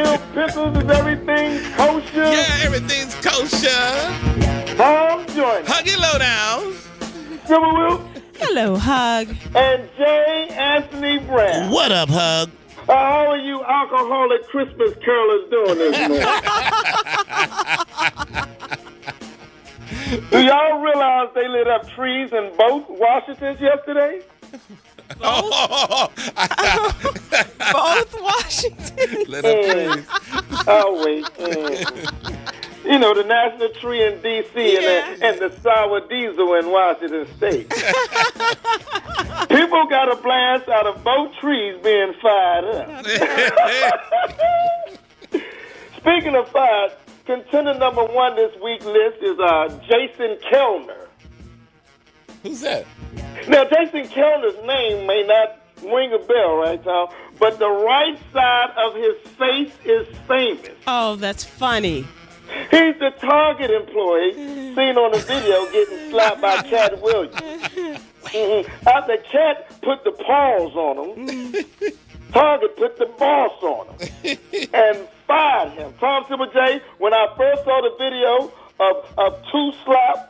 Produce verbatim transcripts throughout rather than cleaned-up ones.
Little Pickles, is everything kosher? Yeah, everything's kosher. Tom Joyner. Huggy Lowdown. Silver Will. Hello, Hug. And J. Anthony Brown. What up, Hug? Uh, how are you alcoholic Christmas carolers doing this morning? Do y'all realize they lit up trees in both Washingtons yesterday? Oh, Both Washington. lit up trees. Oh, wait. Mm. You know, the national tree in D C Yeah. and, the, and the sour diesel in Washington State. People got a blast out of both trees being fired up. Speaking of fire, contender number one this week list is uh, Jason Kellner. Who's that? Now, Jason Kellner's name may not ring a bell, right, Tom? But the right side of his face is famous. Oh, that's funny. He's the Target employee seen on the video getting slapped by Cat Williams. Mm-hmm. After Cat put the paws on him, Target put the boss on him and fired him. Tom Silver J, when I first saw the video of, of two slap,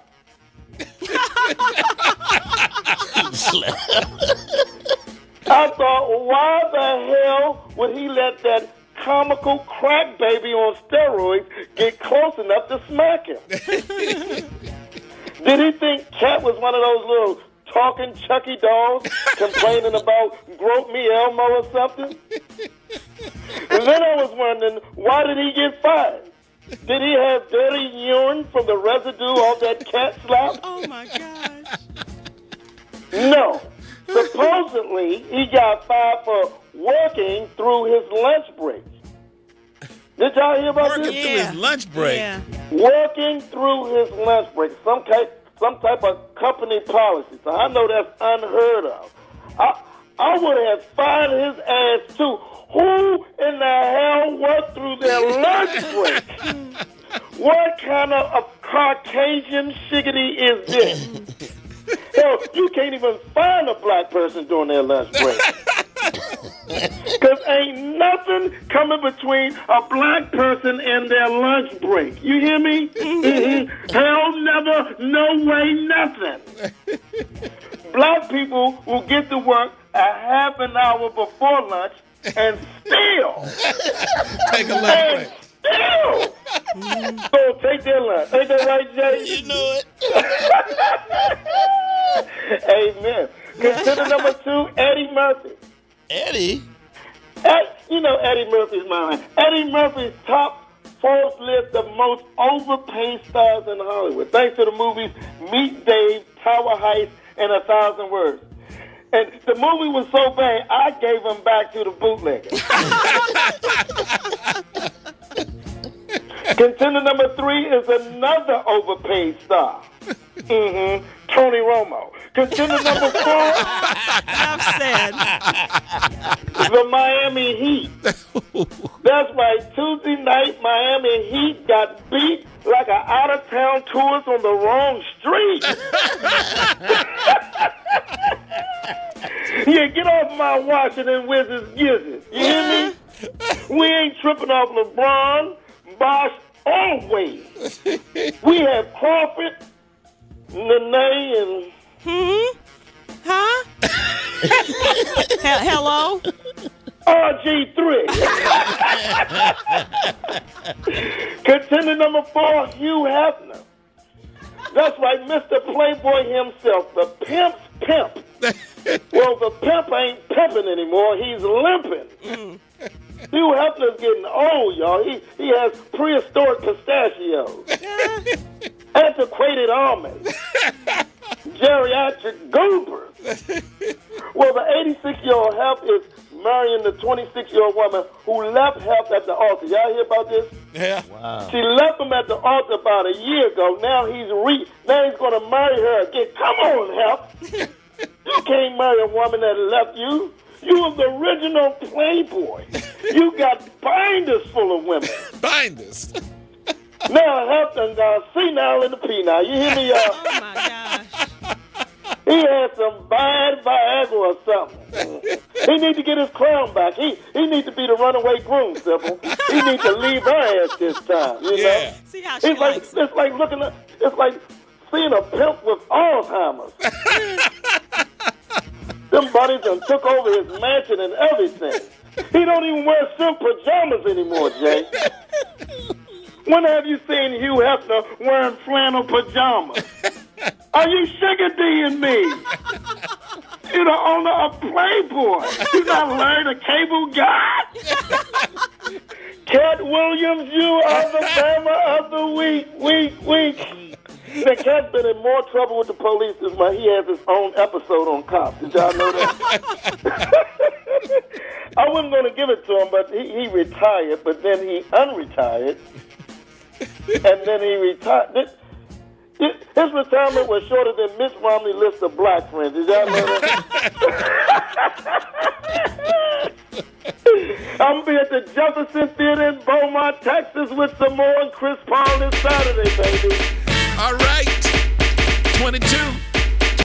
I thought, why the hell would he let that comical crack baby on steroids get close enough to smack him? Did he think Cat was one of those little talking Chucky dolls complaining about grope me Elmo or something? And then I was wondering, why did he get fired? Did he have dirty urine from the residue of that cat slap? Oh, my gosh. No. Supposedly, he got fired for working through his lunch break. Did y'all hear about Working this? through his lunch break. Yeah. Working through his lunch break. Some type, some type of company policy. So I know that's unheard of. I, I would have fired his ass, too. Who in the hell worked through their lunch break? What kind of a Caucasian shiggity is this? Hell, you can't even find a black person during their lunch break. Because ain't nothing coming between a black person and their lunch break. You hear me? Mm-hmm. Hell, never, no way, nothing. Black people will get to work a half an hour before lunch and still Take a lunch and break. still go take their lunch. Ain't that right, Jay? You know it. Amen. Consider number two, Eddie Murphy. Eddie? Ed, you know Eddie Murphy's mind. Eddie Murphy's top Forbes list of most overpaid stars in Hollywood, thanks to the movies Meet Dave, Tower Heist, and A Thousand Words. And the movie was so bad, I gave him back to the bootlegger. Contender number three is another overpaid star. Mm-hmm. Tony Romo. Contender number four. Enough said. The Miami Heat. That's right. Tuesday night, Miami Heat got beat like an out-of-town tourist on the wrong street. Yeah, get off my Washington Wizards gizzards. You hear me? We ain't tripping off LeBron, Bosh, or Wade. We have Crawford, Nene, and... Hmm? Huh? He- hello? R G three. Contender number four, Hugh Hefner. That's right, Mister Playboy himself, the pimp's pimp. Well, the pimp ain't pimping anymore, he's limping. Mm. Hugh Hefner's getting old, y'all. He, he has prehistoric pistachios, antiquated almonds, geriatric goobers. Well, the eighty-six-year-old Hef is marrying the twenty-six-year-old woman who left Hef at the altar. Y'all hear about this? Yeah. Wow. She left him at the altar about a year ago. Now he's re now he's going to marry her again. Come on, Hef. You can't marry a woman that left you. You was the original Playboy. You got binders full of women. Binders. Now Hef done gone senile in the penile. You hear me, y'all? Oh, my gosh. He had some bad Viagra or something. He need to get his crown back. He he need to be the runaway groom, Sybil. He need to leave her ass this time. You Yeah. know? See how she It's like likes it. it's like looking at it's like seeing a pimp with Alzheimer's. Them buddies done took over his mansion and everything. He don't even wear silk pajamas anymore, Jay. When have you seen Hugh Hefner wearing flannel pajamas? Are you sugar D-ing me? You're the owner of Playboy. You not learn a cable guy? Cat Williams, you are the Bama of the week, week, week. Now, Cat's been in more trouble with the police this month. He has his own episode on Cops. Did y'all know that? I wasn't going to give it to him, but he, he retired, but then he unretired, and then he retired. His retirement was shorter than Mitt Romney's list of black friends. Did y'all know that? I'm going to be at the Jefferson Theater in Beaumont, Texas with some more and Chris Paul this Saturday, baby. All right. twenty-two.